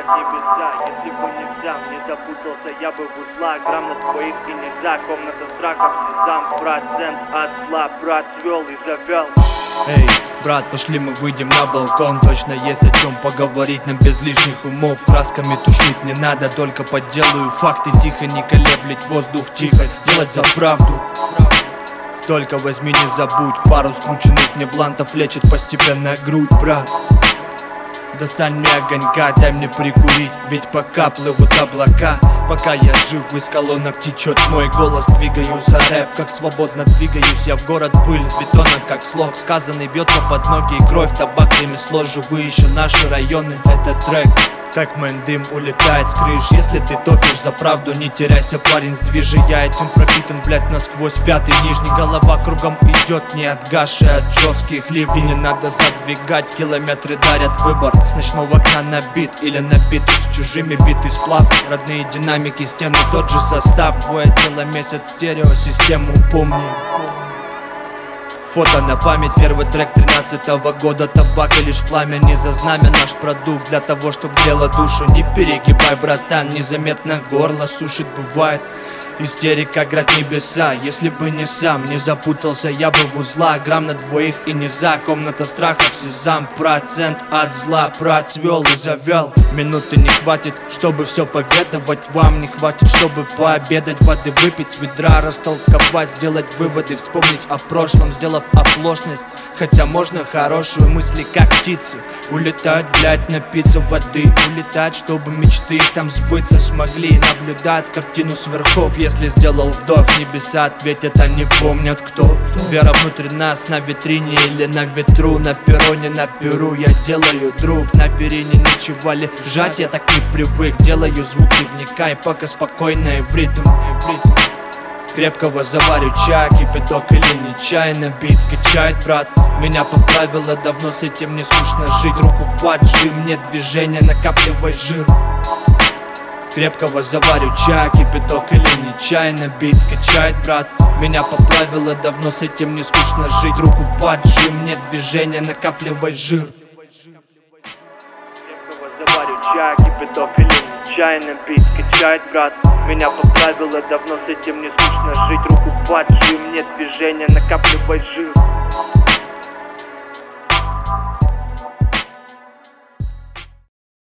небеса. Если бы не сам, не запутался я бы в узлах. Грамм на своих и нельзя, комната страха, сезам. Процент от зла, брат свел и завел. Эй, брат, пошли мы выйдем на балкон. Точно есть о чем поговорить нам без лишних умов. Красками тушить не надо, только подделаю факты. Тихо, не колеблить воздух, тихо делать за правду. Только возьми, не забудь, пару скрученных мне блантов лечит постепенно грудь, брат. Достань мне огонька, дай мне прикурить, ведь пока плывут облака, пока я жив, из колонок течет мой голос. Двигаю за рэп, как свободно двигаюсь я в город. Пыль с бетона, как слог сказанный, бьется под ноги и кровь. Табак, ремесло, живые еще наши районы. Это трек, как мэн дым улетает с крыш. Если ты топишь за правду, не теряйся, парень, сдвижи. Я этим пропитан, блять, насквозь. Пятый нижний, голова кругом идет, не отгаши от жестких ливней. Не надо задвигать, километры дарят выбор. С ночного окна на бит или на биту с чужими битый сплав. Родные динамики, стены, тот же состав. Твое тело месяц, стереосистему помни. Фото на память, первый трек 13-го года. Табак и лишь пламя, не за знамя наш продукт. Для того, чтоб грело душу, не перегибай, братан. Незаметно горло сушит, бывает истерика, град небеса. Если бы не сам, не запутался я бы в узлах. Грамм на двоих и не за, комната страха, сезам. Процент от зла, процвел и завел. Минуты не хватит, чтобы все поведовать вам. Не хватит, чтобы пообедать, воды выпить, с ведра растолковать, сделать выводы, вспомнить о прошлом, сделав оплошность. Хотя можно хорошие мысли, как птицы, улетать, блять, напиться воды. Улетать, чтобы мечты их там сбыться смогли. Наблюдать картину с верхов. Если сделал вдох, небеса ответят, они помнят кто. Вера внутрь нас, на витрине или на ветру. На перроне, на перу я делаю друг. На перине нечего лежать, я так не привык. Делаю звук, не вникай, пока спокойно и в ритм. Крепкого заварю чай, кипяток или нечаянно. Бит качает, брат, меня поправило давно, с этим не скучно жить. Руку поджим, мне движение, накапливай жир. Крепкого заварю чай, кипяток или нечаянно. Бит качает, брат, меня поправило давно, с этим не скучно жить. Руку поджим, мне движение, накапливай жир. Крепкого заварю чай, кипяток или нечаянно. Бит качает, брат, меня поправило давно, с этим не скучно жить. Руку поджим, мне движение, накапливай жир.